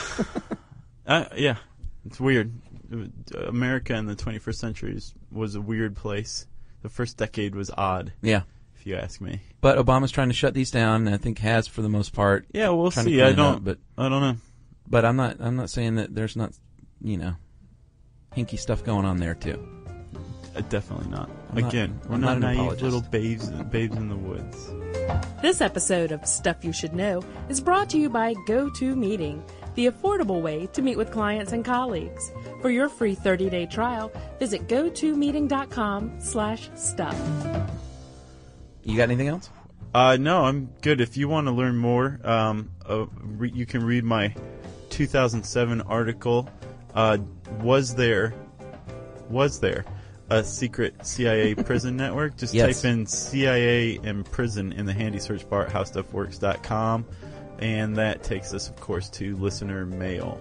[SPEAKER 5] uh, yeah. It's weird. America in the twenty-first century is, was a weird place. The first decade was odd,
[SPEAKER 6] Yeah.
[SPEAKER 5] if you ask me.
[SPEAKER 6] But Obama's trying to shut these down, and I think has for the most part.
[SPEAKER 5] Yeah, we'll
[SPEAKER 6] Trying to
[SPEAKER 5] see.
[SPEAKER 6] clean
[SPEAKER 5] I
[SPEAKER 6] it
[SPEAKER 5] don't.
[SPEAKER 6] up, but
[SPEAKER 5] I don't know.
[SPEAKER 6] but I'm not. I'm not saying that there's not, you know, hinky stuff going on there too.
[SPEAKER 5] Uh, definitely not.
[SPEAKER 6] I'm not-
[SPEAKER 5] Again, we're
[SPEAKER 6] I'm
[SPEAKER 5] not,
[SPEAKER 6] not an
[SPEAKER 5] naive
[SPEAKER 6] apologist.
[SPEAKER 5] little babes, babes in the woods.
[SPEAKER 4] This episode of Stuff You Should Know is brought to you by GoToMeeting, the affordable way to meet with clients and colleagues. For your free thirty-day trial, visit gotomeeting.com slash stuff.
[SPEAKER 6] You got anything else?
[SPEAKER 5] Uh, no, I'm good. If you want to learn more, um, uh, re- you can read my two thousand seven article. Uh, was there, was there a secret C I A prison network? Just
[SPEAKER 6] Yes.
[SPEAKER 5] type in C I A and prison in the handy search bar at how stuff works dot com, and that takes us, of course, to listener mail.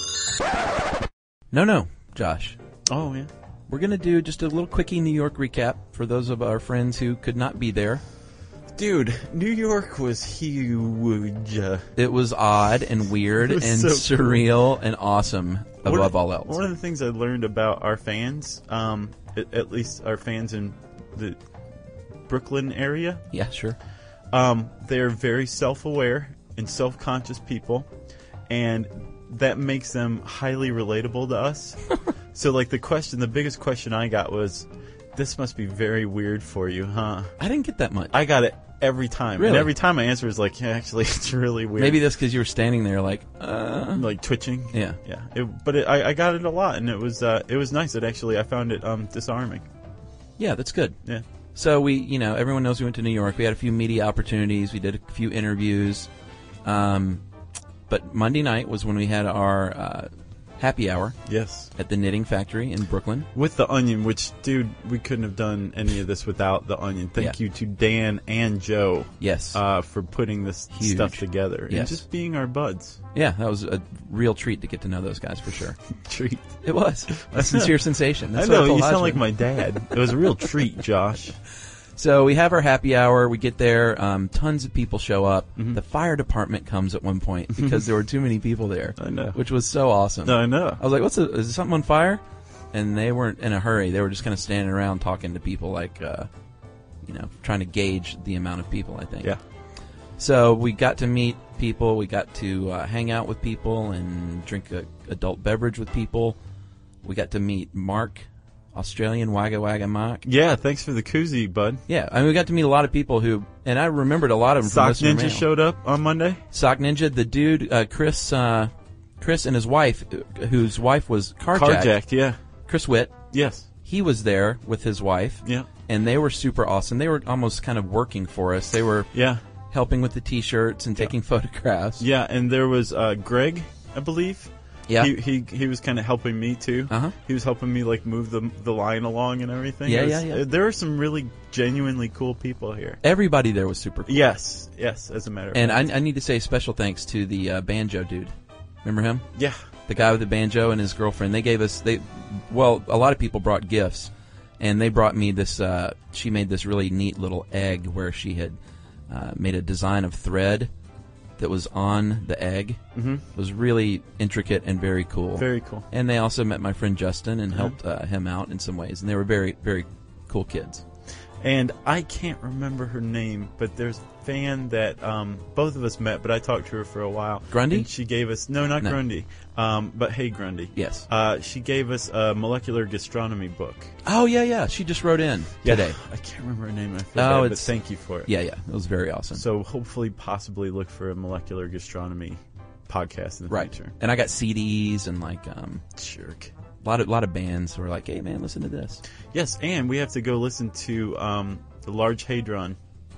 [SPEAKER 6] No, no, Josh.
[SPEAKER 5] Oh, yeah.
[SPEAKER 6] We're going to do just a little quickie New York recap for those of our friends who could not be there.
[SPEAKER 5] Dude, New York was huge.
[SPEAKER 6] It was odd and weird
[SPEAKER 5] It
[SPEAKER 6] and
[SPEAKER 5] was so
[SPEAKER 6] surreal and awesome
[SPEAKER 5] One
[SPEAKER 6] above
[SPEAKER 5] of-
[SPEAKER 6] all else.
[SPEAKER 5] One of the things I learned about our fans, um, at, at least our fans in the Brooklyn area,
[SPEAKER 6] Yeah, sure.
[SPEAKER 5] um, they're very self-aware and self-conscious people, and that makes them highly relatable to us. So, like, the question, the biggest question I got was, this must be very weird for you, huh?
[SPEAKER 6] I didn't get that much.
[SPEAKER 5] I got it every time.
[SPEAKER 6] Really?
[SPEAKER 5] And every time my answer is like, yeah, actually, it's really weird.
[SPEAKER 6] Maybe that's because you were standing there like, uh.
[SPEAKER 5] Like twitching.
[SPEAKER 6] Yeah.
[SPEAKER 5] Yeah. It, but it, I, I got it a lot, and it was uh, it was nice. It actually, I found it um, disarming.
[SPEAKER 6] Yeah, that's good.
[SPEAKER 5] Yeah.
[SPEAKER 6] So we, you know, everyone knows we went to New York. We had a few media opportunities. We did a few interviews. Um, but Monday night was when we had our uh, happy hour
[SPEAKER 5] Yes.
[SPEAKER 6] at the Knitting Factory in Brooklyn.
[SPEAKER 5] With the Onion, which, dude, we couldn't have done any of this without the Onion. Thank
[SPEAKER 6] Yeah.
[SPEAKER 5] you to Dan and Joe
[SPEAKER 6] Yes.
[SPEAKER 5] uh, for putting this
[SPEAKER 6] Huge.
[SPEAKER 5] stuff together and
[SPEAKER 6] Yes.
[SPEAKER 5] just being our buds.
[SPEAKER 6] Yeah, that was a real treat to get to know those guys for sure.
[SPEAKER 5] Treat.
[SPEAKER 6] It was a sincere sensation. That's
[SPEAKER 5] I know,
[SPEAKER 6] what told
[SPEAKER 5] you sound
[SPEAKER 6] Hodgman.
[SPEAKER 5] like my dad. It was a real treat, Josh.
[SPEAKER 6] So we have our happy hour. We get there. Um, tons of people show up.
[SPEAKER 5] Mm-hmm.
[SPEAKER 6] The fire department comes at one point because there were too many people there.
[SPEAKER 5] I know.
[SPEAKER 6] Which was so awesome.
[SPEAKER 5] I know.
[SPEAKER 6] I was like, "What's? A, is there something on fire?" And they weren't in a hurry. They were just kind of standing around talking to people, like, uh, you know, trying to gauge the amount of people. I think.
[SPEAKER 5] Yeah.
[SPEAKER 6] So we got to meet people. We got to uh, hang out with people and drink a adult beverage with people. We got to meet Mark, Australian Wagga Wagga Mark.
[SPEAKER 5] Yeah, thanks for the koozie, bud.
[SPEAKER 6] Yeah, I mean, we got to meet a lot of people who, and I remembered a lot of them from
[SPEAKER 5] Sock
[SPEAKER 6] listener
[SPEAKER 5] Ninja
[SPEAKER 6] mail.
[SPEAKER 5] showed up on Monday.
[SPEAKER 6] Sock Ninja, the dude, uh, Chris, uh, Chris and his wife, uh, whose wife was carjacked.
[SPEAKER 5] Carjacked, yeah.
[SPEAKER 6] Chris Witt.
[SPEAKER 5] Yes.
[SPEAKER 6] He was there with his wife.
[SPEAKER 5] Yeah.
[SPEAKER 6] And they were super awesome. They were almost kind of working for us. They were
[SPEAKER 5] Yeah.
[SPEAKER 6] helping with the T-shirts and taking photographs.
[SPEAKER 5] Yeah, and there was uh, Greg, I believe.
[SPEAKER 6] Yeah.
[SPEAKER 5] He he, he was kind of helping me too.
[SPEAKER 6] Uh-huh.
[SPEAKER 5] He was helping me like move the the line along and everything.
[SPEAKER 6] Yeah,
[SPEAKER 5] It was-
[SPEAKER 6] yeah, yeah.
[SPEAKER 5] uh, There are some really genuinely cool people here.
[SPEAKER 6] Everybody there was super cool.
[SPEAKER 5] Yes, yes. As a matter of
[SPEAKER 6] And
[SPEAKER 5] fact.
[SPEAKER 6] I, I need to say special thanks to the uh, banjo dude. Remember him?
[SPEAKER 5] yeah,
[SPEAKER 6] The guy with the banjo and his girlfriend. They gave us they well, a lot of people brought gifts, and they brought me this. Uh, she made this really neat little egg where she had uh, made a design of thread that was on the egg. Mm-hmm. It was really intricate and very cool.
[SPEAKER 5] very cool.
[SPEAKER 6] And they also met my friend Justin and helped uh, him out in some ways, and they were very very cool kids.
[SPEAKER 5] And I can't remember her name, but there's a fan that um, both of us met, but I talked to her for a while.
[SPEAKER 6] Grundy?
[SPEAKER 5] And she gave us, no, not
[SPEAKER 6] No.
[SPEAKER 5] Grundy, um, but hey, Grundy.
[SPEAKER 6] Yes.
[SPEAKER 5] Uh, she gave us a molecular gastronomy book.
[SPEAKER 6] Oh yeah yeah. She just wrote in today.
[SPEAKER 5] I can't remember her name. I feel
[SPEAKER 6] Oh,
[SPEAKER 5] bad, but
[SPEAKER 6] it's-
[SPEAKER 5] thank you for it.
[SPEAKER 6] Yeah yeah. It was very awesome.
[SPEAKER 5] So hopefully, possibly look for a molecular gastronomy podcast in the
[SPEAKER 6] right.
[SPEAKER 5] future.
[SPEAKER 6] And I got C Ds and like um,
[SPEAKER 5] Jerk.
[SPEAKER 6] a lot of lot of bands who were like, hey man, listen to this.
[SPEAKER 5] Yes, and we have to go listen to um, the Large Hadron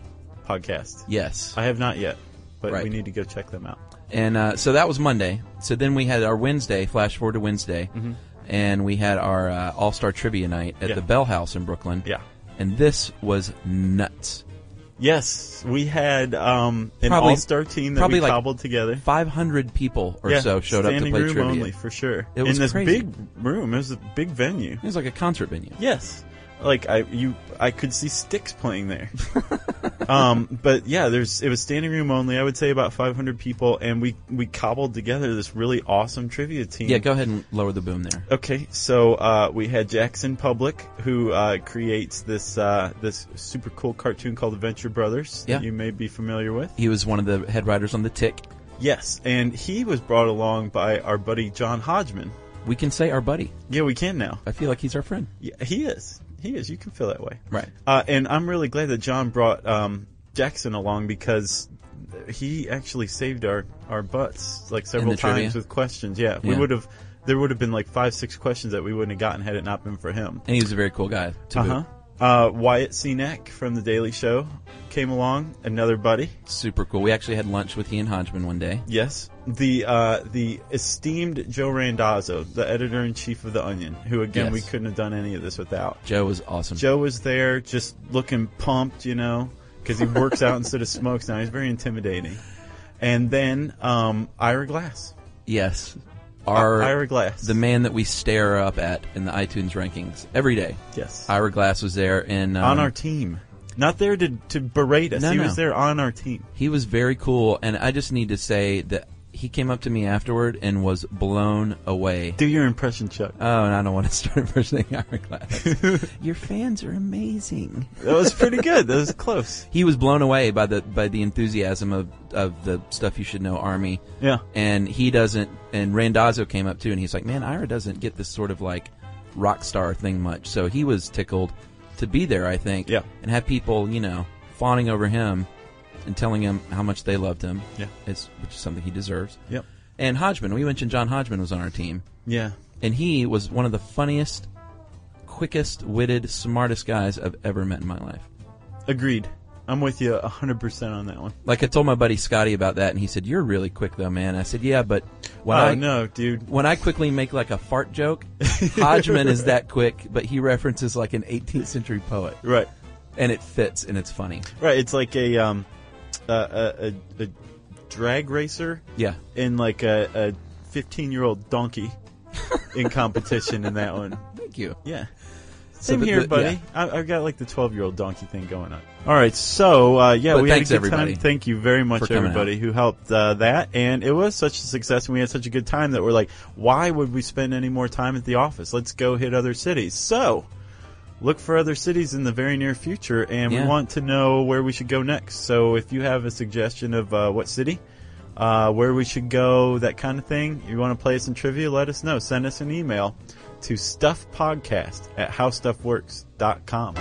[SPEAKER 5] podcast.
[SPEAKER 6] Yes.
[SPEAKER 5] I have not yet, but
[SPEAKER 6] Right.
[SPEAKER 5] we need to go check them out.
[SPEAKER 6] And uh, so that was Monday. So then we had our Wednesday, flash forward to Wednesday, and we had our uh, All-Star Trivia Night at
[SPEAKER 5] Yeah.
[SPEAKER 6] the Bell House in Brooklyn.
[SPEAKER 5] Yeah.
[SPEAKER 6] And this was nuts.
[SPEAKER 5] Yes, we had um, an
[SPEAKER 6] Probably-
[SPEAKER 5] all-star team that
[SPEAKER 6] probably
[SPEAKER 5] we
[SPEAKER 6] like
[SPEAKER 5] cobbled together.
[SPEAKER 6] five hundred people or
[SPEAKER 5] yeah,
[SPEAKER 6] so showed up to
[SPEAKER 5] standing
[SPEAKER 6] play
[SPEAKER 5] room
[SPEAKER 6] trivia.
[SPEAKER 5] only for sure.
[SPEAKER 6] It was
[SPEAKER 5] in this
[SPEAKER 6] crazy.
[SPEAKER 5] big room. It was a big venue.
[SPEAKER 6] It was like a concert venue.
[SPEAKER 5] Yes, like I you I could see Styx playing there. um, but yeah, there's it was standing room only. I would say about five hundred people, and we we cobbled together this really awesome trivia team.
[SPEAKER 6] Yeah, go ahead and lower the boom there.
[SPEAKER 5] Okay, so uh, we had Jackson Public, who uh, creates this uh, this super cool cartoon called Adventure Brothers
[SPEAKER 6] Yeah.
[SPEAKER 5] that you may be familiar with.
[SPEAKER 6] He was one of the head writers on The Tick.
[SPEAKER 5] Yes, and he was brought along by our buddy John Hodgman.
[SPEAKER 6] We can say our buddy.
[SPEAKER 5] Yeah, we can now.
[SPEAKER 6] I feel like he's our friend.
[SPEAKER 5] Yeah, he is. He is. You can feel that way.
[SPEAKER 6] Right.
[SPEAKER 5] Uh, and I'm really glad that John brought um, Jackson along because he actually saved our, our butts like several
[SPEAKER 6] the trivia?
[SPEAKER 5] times with questions. Yeah, we
[SPEAKER 6] Yeah.
[SPEAKER 5] would have. There would have been like five, six questions that we wouldn't have gotten had it not been for him.
[SPEAKER 6] And he was a very cool guy, to
[SPEAKER 5] Uh-huh.
[SPEAKER 6] boot.
[SPEAKER 5] Uh, Wyatt Cenac from The Daily Show came along, another buddy.
[SPEAKER 6] Super cool. We actually had lunch with Ian Hodgman one day.
[SPEAKER 5] Yes, the uh, the esteemed Joe Randazzo, the editor in chief of The Onion, who again
[SPEAKER 6] Yes.
[SPEAKER 5] we couldn't have done any of this without.
[SPEAKER 6] Joe was awesome.
[SPEAKER 5] Joe was there, just looking pumped, you know, because he works out instead of smokes now. He's very intimidating. And then um, Ira Glass,
[SPEAKER 6] Yes. Our,
[SPEAKER 5] Ira Glass,
[SPEAKER 6] the man that we stare up at in the iTunes rankings every day.
[SPEAKER 5] yes,
[SPEAKER 6] Ira Glass was there, and um,
[SPEAKER 5] on our team. Not there to to berate us.
[SPEAKER 6] No,
[SPEAKER 5] he
[SPEAKER 6] no.
[SPEAKER 5] was there on our team.
[SPEAKER 6] he was very cool. And I just need to say that he came up to me afterward and was blown away.
[SPEAKER 5] Do your impression, Chuck.
[SPEAKER 6] Oh, and I don't want to start impersonating Ira Glass. Your fans are amazing.
[SPEAKER 5] That was pretty good. That was close.
[SPEAKER 6] He was blown away by the by the enthusiasm of, of the Stuff You Should Know Army.
[SPEAKER 5] Yeah.
[SPEAKER 6] And he doesn't, and Randazzo came up too, and he's like, man, Ira doesn't get this sort of like rock star thing much. So he was tickled to be there, I think.
[SPEAKER 5] Yeah.
[SPEAKER 6] And have people, you know, fawning over him and telling him how much they loved him.
[SPEAKER 5] Yeah.
[SPEAKER 6] It's, which is something he deserves.
[SPEAKER 5] Yep.
[SPEAKER 6] And Hodgman, we mentioned John Hodgman was on our team.
[SPEAKER 5] Yeah.
[SPEAKER 6] And he was one of the funniest, quickest witted, smartest guys I've ever met in my life.
[SPEAKER 5] Agreed. I'm with you one hundred percent on that one.
[SPEAKER 6] Like I told my buddy Scotty about that, and he said, "You're really quick, though, man." I said, "Yeah, but when
[SPEAKER 5] oh,
[SPEAKER 6] I
[SPEAKER 5] no, dude.
[SPEAKER 6] when I quickly make like a fart joke, Hodgman is that quick, but he references like an eighteenth century poet,
[SPEAKER 5] Right.
[SPEAKER 6] and it fits and it's funny.
[SPEAKER 5] Right. It's like a um, uh, a, a, a drag racer
[SPEAKER 6] Yeah,
[SPEAKER 5] in like a, a fifteen-year-old donkey in competition in that one.
[SPEAKER 6] thank you.
[SPEAKER 5] Yeah.
[SPEAKER 6] So
[SPEAKER 5] Same
[SPEAKER 6] the-
[SPEAKER 5] here,
[SPEAKER 6] the-
[SPEAKER 5] buddy.
[SPEAKER 6] yeah.
[SPEAKER 5] I, I've got like the twelve-year-old donkey thing going on. All right, so uh, yeah,
[SPEAKER 6] But
[SPEAKER 5] we
[SPEAKER 6] thanks,
[SPEAKER 5] had a good
[SPEAKER 6] everybody,
[SPEAKER 5] time. Thank you very much,
[SPEAKER 6] for coming
[SPEAKER 5] everybody
[SPEAKER 6] out.
[SPEAKER 5] who helped uh, that, and it was such a success, and we had such a good time that we're like, why would we spend any more time at the office? Let's go hit other cities. So, look for other cities in the very near future, and
[SPEAKER 6] Yeah.
[SPEAKER 5] we want to know where we should go next. So, if you have a suggestion of uh, what city, uh, where we should go, that kind of thing, you want to play some trivia, let us know. Send us an email to stuffpodcast at howstuffworks dot com.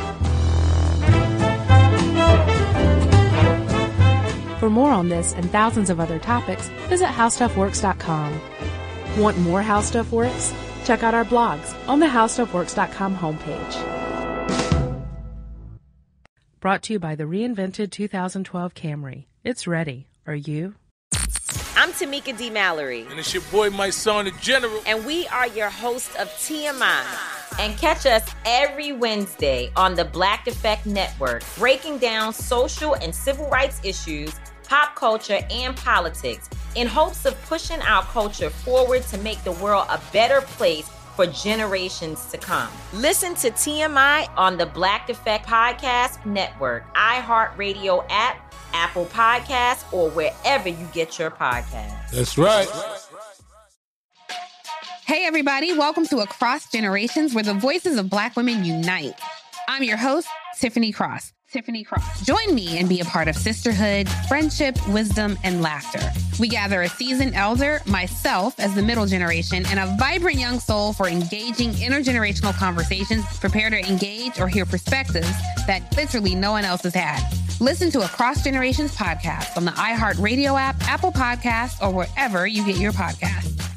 [SPEAKER 4] For more on this and thousands of other topics, visit how stuff works dot com. Want more How Stuff Works? Check out our blogs on the how stuff works dot com homepage. Brought to you by the reinvented two thousand twelve Camry. It's ready. Are you?
[SPEAKER 1] I'm Tamika D. Mallory,
[SPEAKER 2] And it's your boy, my son, the General.
[SPEAKER 1] and we are your hosts of T M I. And catch us every Wednesday on the Black Effect Network, breaking down social and civil rights issues, pop culture, and politics in hopes of pushing our culture forward to make the world a better place for generations to come. Listen to T M I on the Black Effect Podcast Network, iHeartRadio app, Apple Podcasts, or wherever you get your podcasts.
[SPEAKER 2] That's right.
[SPEAKER 7] Hey, everybody. Welcome to Across Generations, where the voices of Black women unite. I'm your host, Tiffany Cross. Tiffany Cross. Join me and be a part of sisterhood, friendship, wisdom, and laughter. We gather a seasoned elder, myself as the middle generation, and a vibrant young soul for engaging intergenerational conversations. Prepare to engage or hear perspectives that literally no one else has had. Listen to Across Generations podcast on the iHeartRadio app, Apple Podcasts, or wherever you get your podcasts.